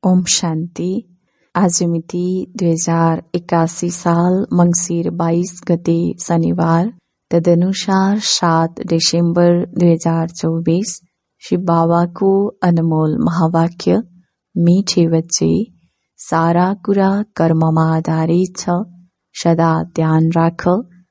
ओम शान्ति। आज मिति 2081 साल मंगसिर 22 गते शनिबार, तदनुसार 7 डिसेम्बर 2024। शिव बाबाको अनमोल महावाक्य, मीठे बच्चे, सारा कुरा कर्ममा आधारित छ। सदा ध्यान राख,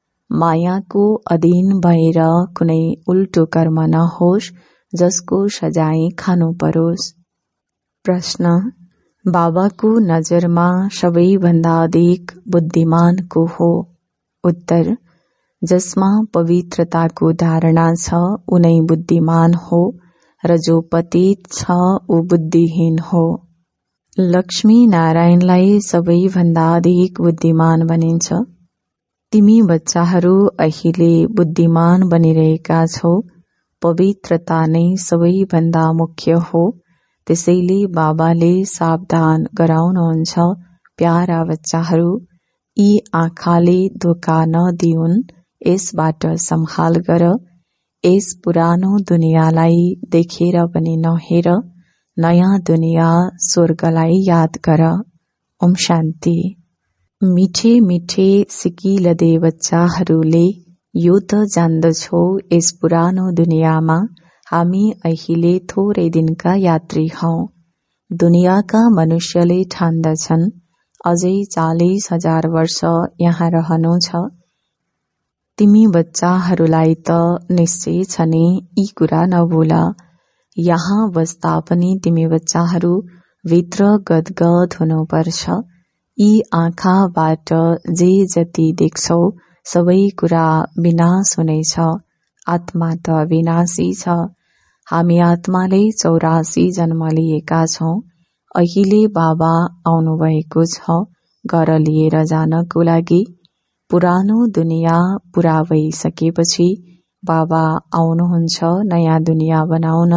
मायाको अधीन भएर कुनै उल्टो कर्म नहोस् जसको सजाय खानु परोस्। प्रश्न: बाबाको नजरमा सबैभन्दा अधिक बुद्धिमान को हो? उत्तर: जसमा पवित्रताको धारणा छ उनै बुद्धिमान हो र जो पतित छ ऊ बुद्धिहीन हो। लक्ष्मी नारायणलाई सबैभन्दा अधिक बुद्धिमान भनिन्छ। तिमी बच्चाहरू अहिले बुद्धिमान बनिरहेका छौ। पवित्रता नै सबैभन्दा मुख्य हो। त्यसैले बाबाले सावधान गराउनुहुन्छ, प्यारा बच्चाहरू, यी आँखाले धोका नदिउन्, यसबाट सम्हाल गर। यस पुरानो दुनियाँलाई देखेर पनि नहेर, नयाँ दुनियाँ स्वर्गलाई याद गर। ओम शान्ति। मिठे मिठे सिकिलदे बच्चाहरूले यो त जान्दछौ, यस पुरानो दुनियाँमा हामी अहिले थोरै दिनका यात्री हौं। दुनियाँका मनुष्यले ठान्दछन् अझै 40,000 वर्ष यहाँ रहनु छ। तिमी बच्चाहरूलाई त निश्चय छ नि यी कुरा नभुल। यहाँ बस्दा पनि तिमी बच्चाहरू भित्र गदगद हुनुपर्छ। यी आँखाबाट जे जति देख्छौ सबै कुरा विनाश हुनेछ। आत्मा त विनाशी छ। हामी आत्माले 84 जन्म लिएका छौं। अहिले बाबा आउनु भएको छ घर लिएर जानको लागि। पुरानो दुनियाँ पूरा भइसकेपछि बाबा आउनुहुन्छ नयाँ दुनियाँ बनाउन।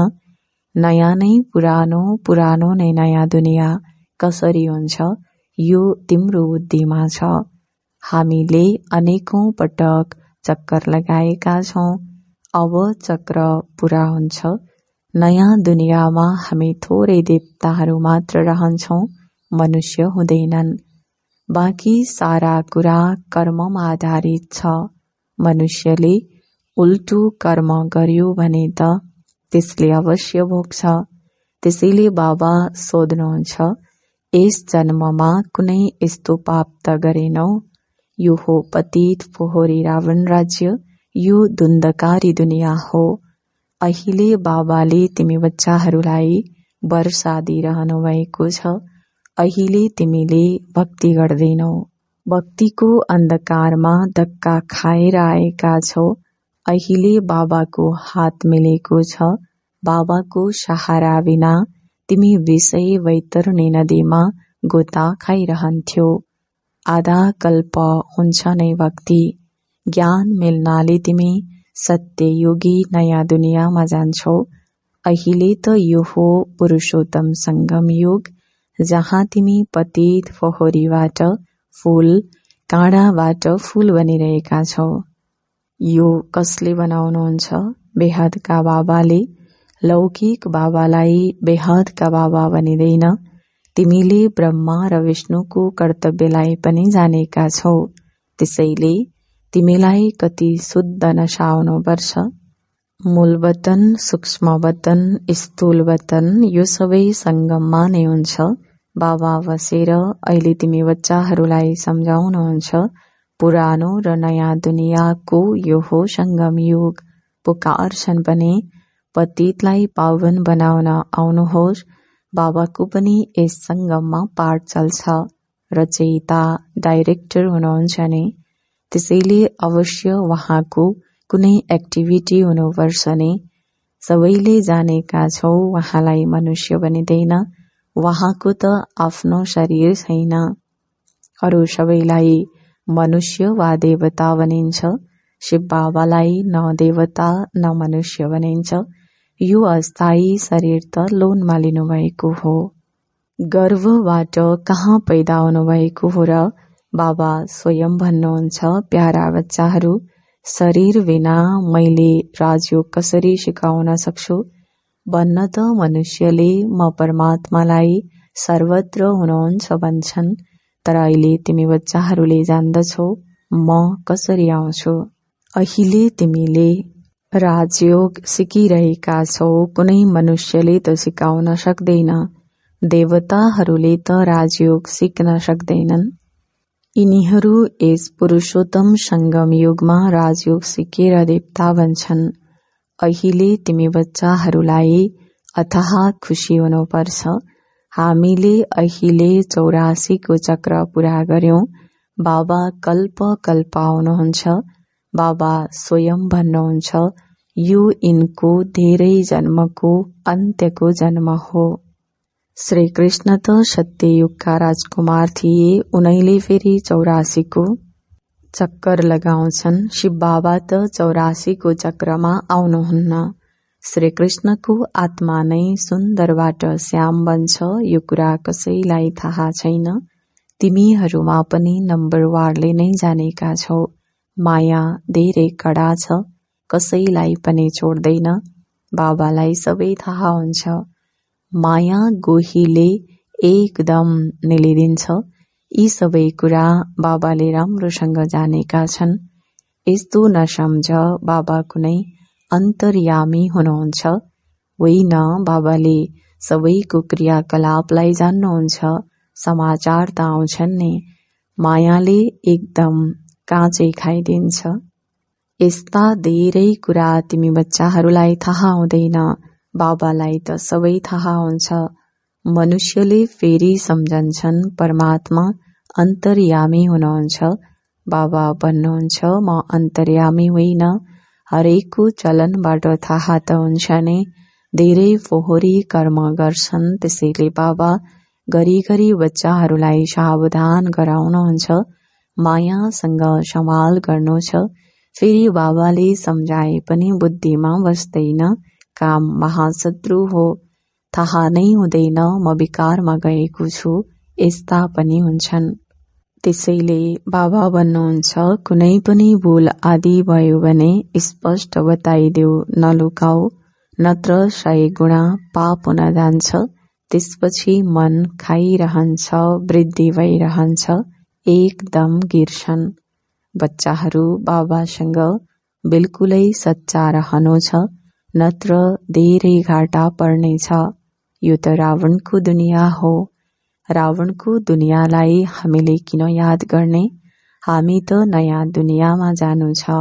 नयाँ नै पुरानो, पुरानो नै नयाँ दुनियाँ कसरी हुन्छ यो तिम्रो बुद्धिमा छ। हामीले अनेकौं पटक चक्कर लगाएका छौं। अब चक्र पूरा हुन्छ। नयाँ दुनियाँमा हामी थोरै देवताहरू मात्र रहन्छौं, मनुष्य हुँदैनन्। बाँकी सारा कुरा कर्ममा आधारित छ। मनुष्यले उल्टो कर्म गर्यो भने त त्यसले अवश्य भोग्छ। त्यसैले बाबा सोध्नुहुन्छ, यस जन्ममा कुनै यस्तो पाप त गरेनौ? यो हो पतित फोहोरी रावण राज्य। यो धुन्धकारी दुनियाँ हो। अहिले बाबाले तिमी बच्चाहरूलाई वर्षा दिइरहनु भएको छ। अहिले तिमीले भक्ति गर्दैनौ। भक्तिको अन्धकारमा धक्का खाएर आएका छौ। अहिले बाबाको हात मिलेको छ। बाबाको सहारा बिना तिमी विषय वैतरणी नदीमा गोता खाइरहन्थ्यौ। आधा कल्प हुन्छ नै भक्ति। ज्ञान मिल्नाले तिमी सत्ययुगी नयाँ दुनियाँमा जान्छौ। अहिले त यो हो पुरुषोत्तम संगम युग, जहाँ तिमी पतित फोहोरीबाट फूल, काँडाबाट फूल बनिरहेका छौ। यो कसले बनाउनुहुन्छ? बेहदका बाबाले। लौकिक बाबालाई बेहदका बाबा बनिँदैन। तिमीले ब्रह्मा र विष्णुको कर्तव्यलाई पनि जानेका छौ। त्यसैले तिमीलाई कति शुद्ध नसाउनु पर्छ। मूल वतन, सूक्ष्म वतन, स्थूल वतन यो सबै संगममा नै हुन्छ। बाबा बसेर अहिले तिमी बच्चाहरूलाई सम्झाउनुहुन्छ, पुरानो र नयाँ दुनियाँको यो हो संगम युग। पुकारछन् पनि पतितलाई पावन बनाउन आउनुहोस्। बाबाको पनि यस संगममा पाठ चल्छ। रचयिता डाइरेक्टर हुनुहुन्छ नि। त्यसैले अवश्य वहाँको कुनै एक्टिभिटी हुनुपर्छ नि। सबैले जानेका छौ वहाँलाई मनुष्य बनिँदैन। वहाँको त आफ्नो शरीर छैन। अरू सबैलाई मनुष्य वा देवता बनिन्छ। शिव बाबालाई न देवता न मनुष्य बनिन्छ। यो अस्थायी शरीर त लोनमा लिनुभएको हो। गर्भबाट कहाँ पैदा हुनुभएको हो र? बाबा स्वयं भन्नुहुन्छ, प्यारा बच्चाहरू, शरीर बिना मैले राजयोग कसरी सिकाउन सक्छु? भन्न त मनुष्यले म परमात्मालाई सर्वत्र हुनुहुन्छ भन्छन्। तर अहिले तिमी बच्चाहरूले जान्दछौ म कसरी आउँछु। अहिले तिमीले राजयोग सिकिरहेका छौ। कुनै मनुष्यले त सिकाउन सक्दैन। देवताहरूले त राजयोग सिक्न सक्दैनन्। यिनीहरू यस पुरुषोत्तम संगम युगमा राजयोग सिकेर देवता बन्छन्। अहिले तिमी बच्चाहरूलाई अथाह खुशी हुनुपर्छ। हामीले अहिले 84 को चक्र पूरा गर्यौं। बाबा कल्प कल्प आउनुहुन्छ। बाबा स्वयं भन्नुहुन्छ यो यिनको धेरै जन्मको अन्त्यको जन्म हो। श्री कृष्ण त सत्य युगका राजकुमार थिए। उनैले फेरि 84 को चक्कर लगाउँछन्। शिव बाबा त 84 को चक्रमा आउनुहुन्न। श्री कृष्णको आत्मा नै सुन्दरबाट श्याम बन्छ। यो कुरा कसैलाई थाहा छैन। तिमीहरूमा पनि नम्बरवारले नै जानेका छौ। माया धेरै कडा छ। कसैलाई पनि छोड्दैन। बाबालाई सबै थाहा हुन्छ। माया गोहीले एकदम निलिदिन्छ। यी सबै कुरा बाबाले राम्रोसँग जानेका छन्। यस्तो नसम्झ बाबा कुनै अन्तर्यामी हुनुहुन्छ। होइन, बाबाले सबैको क्रियाकलापलाई जान्नुहुन्छ। समाचार त आउँछन् नि। मायाले एकदम काँचै खाइदिन्छ। यस्ता धेरै कुरा तिमी बच्चाहरूलाई थाहा हुँदैन। बाबालाई त सबै थाहा हुन्छ। मनुष्यले फेरि सम्झन्छन् परमात्मा अन्तर्यामी हुनुहुन्छ। बाबा भन्नुहुन्छ म अन्तर्यामी होइन। हरेकको चलनबाट थाहा त हुन्छ नै। धेरै फोहोरी कर्म गर्छन्। त्यसैले बाबा घरिघरि बच्चाहरूलाई सावधान गराउनुहुन्छ। मायासँग सम्हाल गर्नु छ। फेरि बाबाले सम्झाए पनि बुद्धिमा बस्दैन। काम महाशत्रु हो। थाहा नै हुँदैन म विकारमा गएको छु। यस्ता पनि हुन्छन्। त्यसैले बाबा भन्नुहुन्छ कुनै पनि भूल आदि भयो भने स्पष्ट बताइदेऊ, नलुकाऊ, नत्र 100 गुणा पाप हुन जान्छ। त्यसपछि मन खाइरहन्छ, वृद्धि भइरहन्छ, एकदम गिर्छन्। बच्चाहरू बाबासँग बिल्कुलै सच्चा रहनु छ, नत्र धेरै घाटा पर्नेछ। यो त रावणको दुनिया हो। रावणको दुनियाँलाई हामीले किन याद गर्ने। हामी त नयाँ दुनियाँमा जानु छ।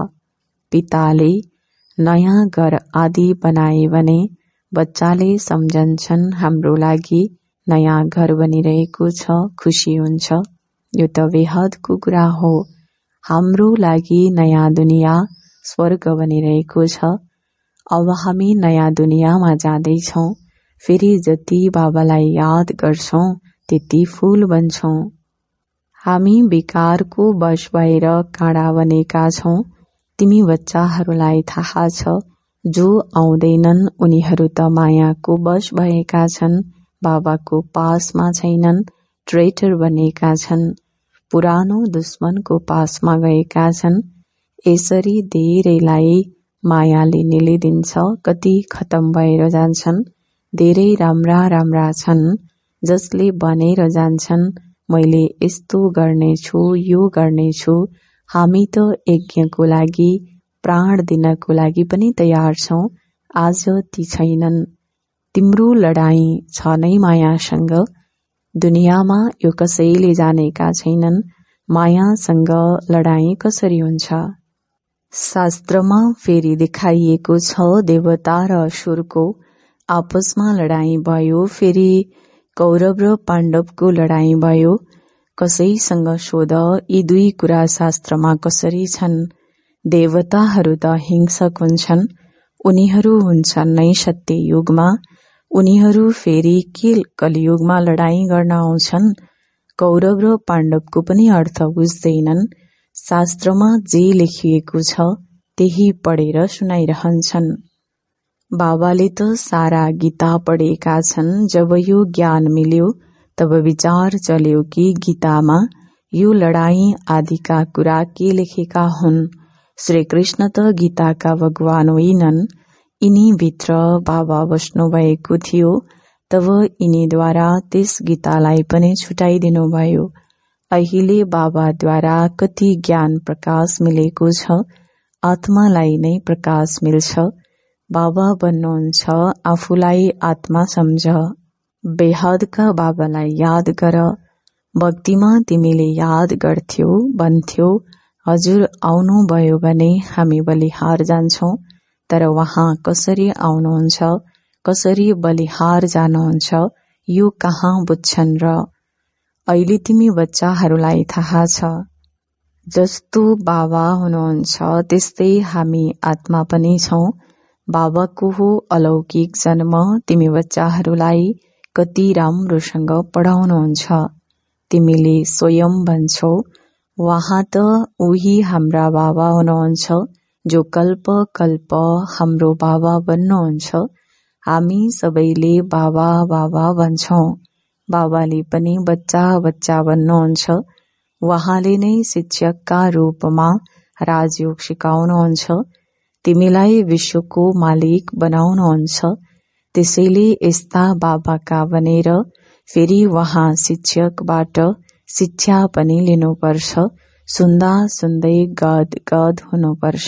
पिताले नयाँ घर आदि बनाए भने बच्चाले सम्झन्छन् हाम्रो लागि नयाँ घर बनिरहेको छ, खुसी हुन्छ। यो त बेहदको कुरा हो। हाम्रो लागि नयाँ दुनियाँ स्वर्ग बनिरहेको छ। अब हामी नयाँ दुनियाँमा जाँदैछौँ। फेरि जति बाबालाई याद गर्छौं त्यति फूल बन्छौं। हामी विकारको वश भएर काँडा बनेका छौं। तिमी बच्चाहरूलाई थाहा छ जो आउँदैनन् उनीहरू त मायाको वश भएका छन्। बाबाको पासमा छैनन्, ट्रेटर बनेका छन्, पुरानो दुश्मनको पासमा गएका छन्। यसरी धेरैलाई मायाले निलिदिन्छ। कति खतम भएर जान्छन्। धेरै राम्रा राम्रा छन् जसले भनेर जान्छन् मैले यस्तो गर्नेछु, यो गर्नेछु। हामी त यज्ञको लागि प्राण दिनको लागि पनि तयार छौं। आज ती छैनन्। तिम्रो लडाईँ छ नै मायासँग। दुनियाँमा यो कसैले जानेका छैनन्। मायासँग लडाईँ कसरी हुन्छ। शास्त्रमा फेरि देखाइएको छ देवता र असुरको आपसमा लडाईँ भयो। फेरि कौरव र पाण्डवको लडाईँ भयो। कसैसँग सोध यी दुई कुरा शास्त्रमा कसरी छन्। देवताहरू त हिंसक हुन्छन्। उनीहरू हुन्छन् नै सत्य युगमा। उनीहरू फेरि के कलियुगमा लडाईँ गर्न आउँछन्। कौरव र पाण्डवको पनि अर्थ बुझ्दैनन्। शास्त्रमा जे लेखिएको छ त्यही पढेर सुनाइरहन्छन्। बाबाले त सारा गीता पढेका छन्। जब यो ज्ञान मिल्यो तब विचार चल्यो कि गीतामा यो लडाईँ आदिका कुरा के लेखेका हुन्। श्री कृष्ण त गीताका भगवान होइनन्। यिनी भित्र बाबा बस्नु भएको थियो। तब यिनीद्वारा त्यस गीतालाई पनि छुटाइदिनुभयो। अहिले बाबाद्वारा कति ज्ञान प्रकाश मिलेको छ, आत्मालाई नै प्रकाश मिल्छ। बाबा भन्नुहुन्छ आफूलाई आत्मा सम्झ। बेहदका बाबालाई याद गर। भक्तिमा तिमीले याद गर्थ्यौ, भन्थ्यौ हजुर आउनुभयो भने हामी बलिहार जान्छौं, तर वहाँ कसरी आउनुहुन्छ, कसरी बलिहार जानुहुन्छ यो कहाँ बुझ्छन् र। अहिले तिमी बच्चाहरूलाई थाहा छ, जस्तो बाबा हुनुहुन्छ त्यस्तै हामी आत्मा पनि छौं। बाबाको हो अलौकिक जन्म। तिमी बच्चाहरूलाई कति राम्रोसँग पढाउनुहुन्छ। तिमीले स्वयं भन्छौ वहाँ त उही हाम्रा बाबा हुनुहुन्छ जो कल्प कल्प हाम्रो बाबा बन्नुहुन्छ। हामी सबैले बाबा बाबा भन्छौं। बाबाले पनि बच्चा बच्चा भन्नुहुन्छ। वहाँले नै शिक्षकका रूपमा राजयोग सिकाउनुहुन्छ। तिमीलाई विश्वको मालिक बनाउनुहुन्छ। त्यसैले यस्ता बाबाका बनेर फेरि वहाँ शिक्षकबाट शिक्षा पनि लिनुपर्छ। सुन्दा सुन्दै गद गद हुनुपर्छ।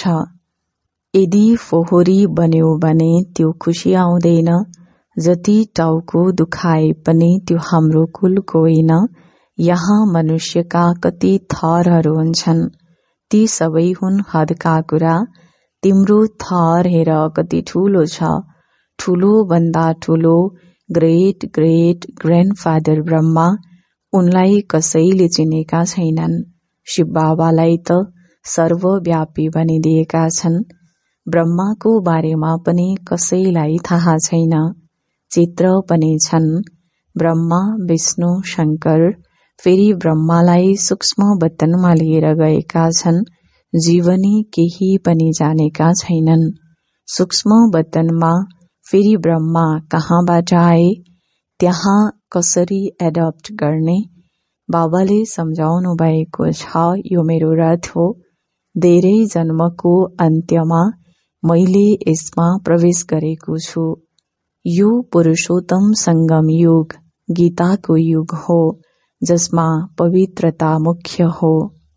यदि फोहोरी बन्यो भने त्यो खुसी आउँदैन। जति टाउको दुखाए पनि त्यो हाम्रो कुलको होइन। यहाँ मनुष्यका कति थरहरू हुन्छन्, ती सबै हुन् हदका कुरा। तिम्रो थर हेर कति ठूलो छ। ठूलो भन्दा ठूलो ग्रेट ग्रेट ग्रान्डफादर ब्रह्मा, उनलाई कसैले चिनेका छैनन्। शिव बाबालाई त सर्वव्यापी भनिदिएका छन्। ब्रह्माको बारेमा पनि कसैलाई थाहा छैन। चित्र पनि छन्, ब्रह्मा विष्णु शंकर। फेरि ब्रह्मालाई सूक्ष्म वतनमा लिएर गएका छन्। जीवनी केही पनि जानेका छैनन्। सूक्ष्म वतनमा फेरि ब्रह्मा कहाँबाट आए, त्यहाँ कसरी एडप्ट गर्ने। बाबाले सम्झाउनु भएको छ यो मेरो रथ हो। धेरै जन्मको अन्त्यमा मैले यसमा प्रवेश गरेको छु। यो पुरुषोत्तम संगम युग, गीताको युग हो, जसमा पवित्रता मुख्य हो।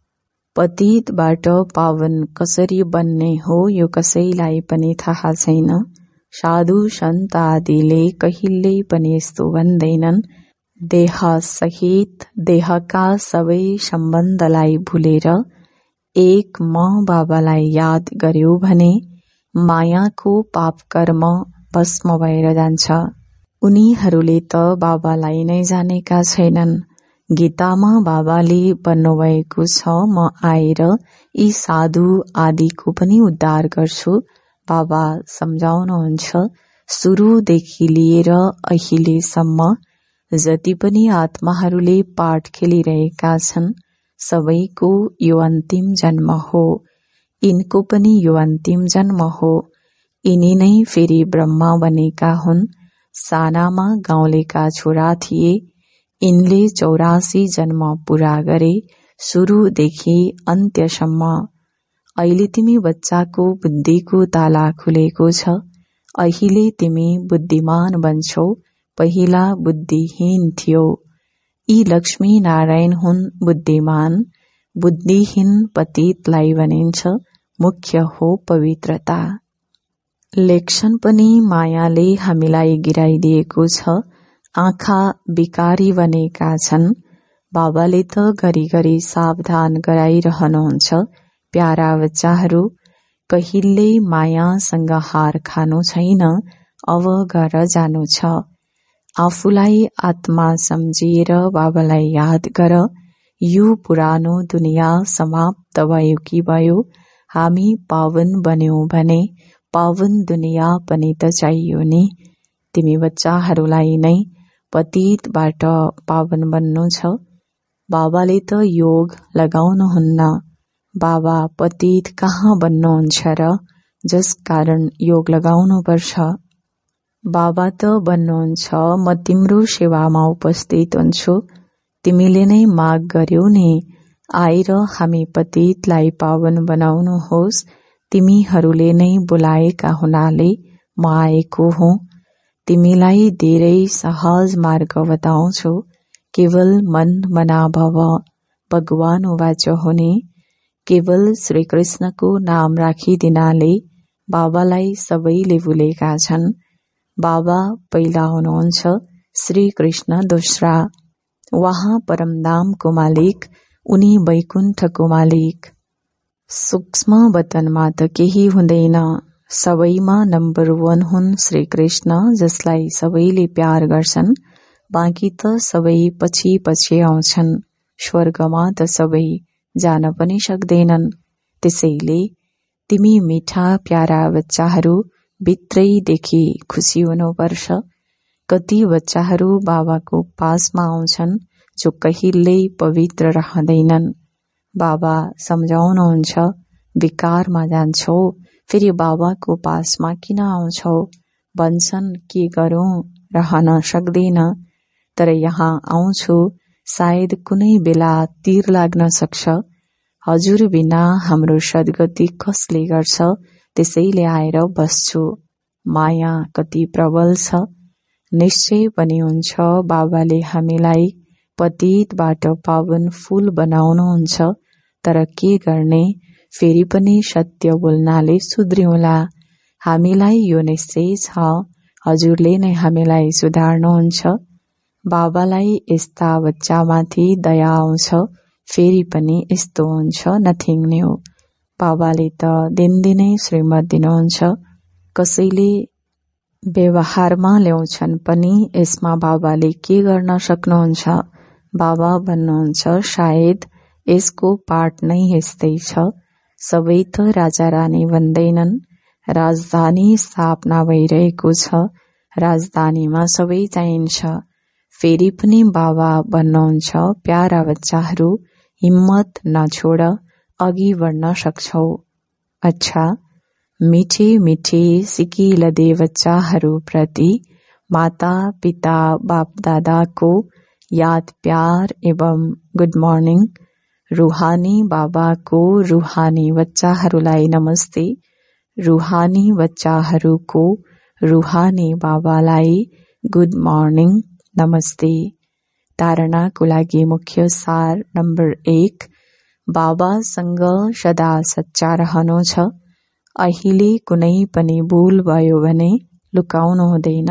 पतितबाट पावन कसरी बन्ने हो यो कसैलाई पनि थाहा छैन। साधु सन्त आदिले कहिल्यै पनि यस्तो भन्दैनन्। देह सहित देहका सबै सम्बन्धलाई भुलेर एक म बाबालाई याद गर्यो भने मायाको पाप कर्म भस्म भएर जान्छ। उनीहरूले त बाबालाई नै जानेका छैनन्। गीतामा बाबाले भन्नुभएको छ म आएर यी साधु आदिको पनि उद्धार गर्छु। बाबा सम्झाउनुहुन्छ सुरुदेखि लिएर अहिलेसम्म जति पनि आत्माहरूले पाठ खेलिरहेका छन् सबैको यो अन्तिम जन्म हो। यिनको पनि यो अन्तिम जन्म हो। यिनी नै फेरि ब्रह्मा बनेका हुन्। सानामा गाउँलेका छोरा थिए। यिनले 84 जन्म पूरा गरे, सुरुदेखि अन्त्यसम्म। अहिले तिमी बच्चाको बुद्धिको ताला खुलेको छ। अहिले तिमी बुद्धिमान बन्छौ, पहिला बुद्धिहीन थियो। यी लक्ष्मी नारायण हुन् बुद्धिमान। बुद्धिहीन पतितलाई भनिन्छ। मुख्य हो पवित्रता। लेक्सन पनि मायाले हामीलाई गिराइदिएको छ। आँखा बिकारी बनेका छन्। बाबाले त घरिघरि सावधान गराइरहनुहुन्छ। प्यारा बच्चाहरू, कहिल्यै मायासँग हार खानु छैन। अब घर जानु छ। आफूलाई आत्मा सम्झिएर बाबालाई याद गर। यो पुरानो दुनिया समाप्त भयो कि भयो। हामी पावन बन्यौं भने पावन दुनिया पनि त चाहियो नि। तिमी बच्चाहरूलाई नै पतितबाट पावन बन्नु छ। बाबाले त योग लगाउनुहुन्न। बाबा पतित कहाँ बन्नुहुन्छ र, जस कारण योग लगाउनुपर्छ। बाबा त भन्नुहुन्छ म तिम्रो सेवामा उपस्थित हुन्छु। तिमीले नै माग गर्यौ नि, आएर हामी पतितलाई पावन बनाउनुहोस्। तिमीहरूले नै बोलाएका हुनाले म आएको हुँ। तिमीलाई धेरै सहज मार्ग बताउँछु। केवल मन मनाभव भगवान वाच हुने। केवल श्री कृष्णको नाम राखिदिनाले बाबालाई सबैले भुलेका छन्। बाबा पहिला हुनुहुन्छ, श्री कृष्ण दोस्रा। वहाँ परमधामको मालिक, उनी वैकुण्ठको मालिक। सूक्ष्म वतनमा त केही हुँदैन। सबैमा नम्बर 1 हुन् श्री कृष्ण, जसलाई सबैले प्यार गर्छन्। बाँकी त सबै पछि पछि आउँछन्। स्वर्गमा त सबै जान पनि सक्दैनन्। त्यसैले तिमी मिठा प्यारा बच्चाहरू भित्रैदेखि खुसी हुनुपर्छ। कति बच्चाहरू बाबाको पासमा आउँछन् जो कहिल्यै पवित्र रहँदैनन्। बाबा सम्झाउनुहुन्छ, विकारमा जान्छौ, फेरि बाबाको पासमा किन आउँछौ? भन्छन्, के गरौं, रहन सक्दैन। तर यहाँ आउँछु, सायद कुनै बेला तीर लाग्न सक्छ। हजुर बिना हाम्रो सद्गति कसले गर्छ? त्यसैले आएर बस्छु। माया कति प्रबल छ। निश्चय पनि हुन्छ बाबाले हामीलाई पतितबाट पावन फूल बनाउनुहुन्छ। तर के गर्ने, फेरि पनि सत्य बोल्नाले सुध्रिउँला। हामीलाई यो निश्चय छ, हजुरले नै हामीलाई सुधार्नुहुन्छ। बाबालाई यस्ता बच्चामाथि दया आउँछ, फेरि पनि यस्तो हुन्छ, नथिङ न्यू। बाबाले त दिनदिनै श्रीमत दिनुहुन्छ। कसैले व्यवहारमा ल्याउँछन् पनि यसमा बाबाले के गर्न सक्नुहुन्छ? बाबा भन्नुहुन्छ, सायद यसको पाठ नै यस्तै छ। सबै त राजा रानी भन्दैनन्। राजधानी स्थापना भइरहेको छ। राजधानीमा सबै चाहिन्छ। फेरि पनि बाबा भन्नुहुन्छ, प्यारा बच्चाहरू, हिम्मत नछोड, अघि बढ्न सक्छौ। अच्छा, मिठे मिठे सिकिलदे बच्चाहरू प्रति माता पिता बाप दादाको याद प्यार एवं गुड मर्निङ। रूहानी बाबाको रूहानी बच्चाहरूलाई नमस्ते। रूहानी बच्चाहरूको रूहानी बाबालाई गुड मर्निङ, नमस्ते। धारणाको लागि मुख्य सार नम्बर 1, बाबासँग सदा सच्चा रहनु छ। अहिले कुनै पनि भूल भयो भने लुकाउनु हुँदैन।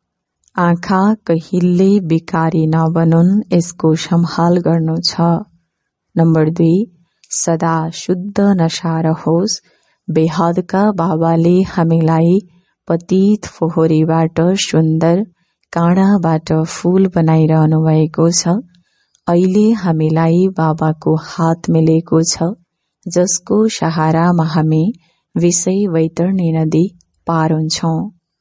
आँखा कहिल्यै बिकारी नबनुन्, यसको सम्हाल गर्नु छ। नम्बर 2, सदा शुद्ध नशा रहोस्। बेहदका बाबाले हामीलाई पतित फोहोरीबाट सुन्दर, काँडाबाट फूल बनाइरहनु भएको छ। अहिले हामीलाई बाबाको हात मिलेको छ, जसको सहारामा हामी विषय वैतरणी नदी पार हुन्छौं।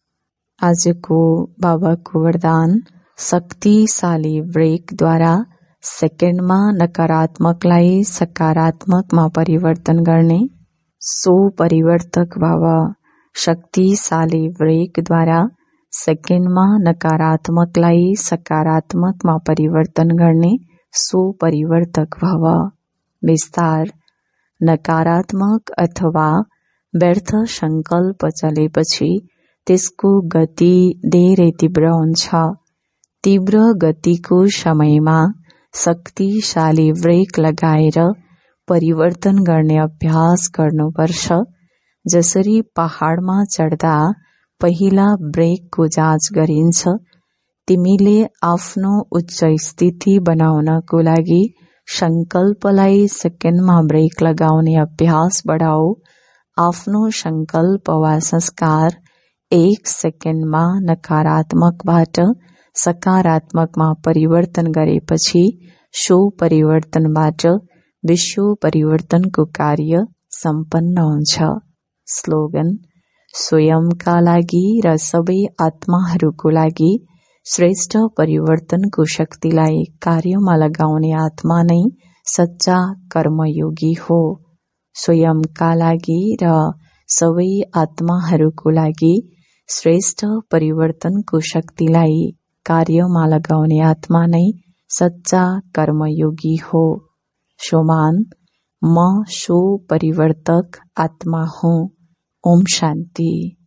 आजको बाबाको वरदान, शक्तिशाली ब्रेकद्वारा सेकेन्डमा नकारात्मकलाई सकारात्मकमा परिवर्तन गर्ने। सो परिवर्तक बाबा, शक्तिशाली ब्रेकद्वारा सेकेन्डमा नकारात्मकलाई सकारात्मकमा परिवर्तन गर्ने सो परिवर्तक भव। विस्तार, नकारात्मक अथवा व्यर्थ संकल्प चलेपछि त्यसको गति धेरै तीव्र हुन्छ। तीव्र गतिको समयमा शक्तिशाली ब्रेक लगाएर परिवर्तन गर्ने अभ्यास गर्नुपर्छ। जसरी पहाडमा चढ्दा पहिला ब्रेकको जाँच गरिन्छ, तिमीले आफ्नो उच्च स्थिति बनाउनको लागि संकल्पलाई सेकेन्डमा ब्रेक लगाउने अभ्यास बढाऊ। आफ्नो संकल्प वा संस्कार 1 सेकेन्डमा नकारात्मकबाट सकारात्मकमा परिवर्तन गरेपछि सो परिवर्तनबाट विश्व परिवर्तनको कार्य सम्पन्न हुन्छ। स्लोगन, स्वयंका लागि र सबै आत्माहरूको लागि श्रेष्ठ परिवर्तनको शक्तिलाई कार्यमा लगाउने आत्मा नै सच्चा कर्मयोगी हो। स्वयंका लागि र सबै आत्माहरूको लागि श्रेष्ठ परिवर्तनको शक्तिलाई कार्यमा लगाउने आत्मा नै सच्चा कर्मयोगी हो। शोमान, म सो परिवर्तक आत्मा हूँ। ओम शान्ति।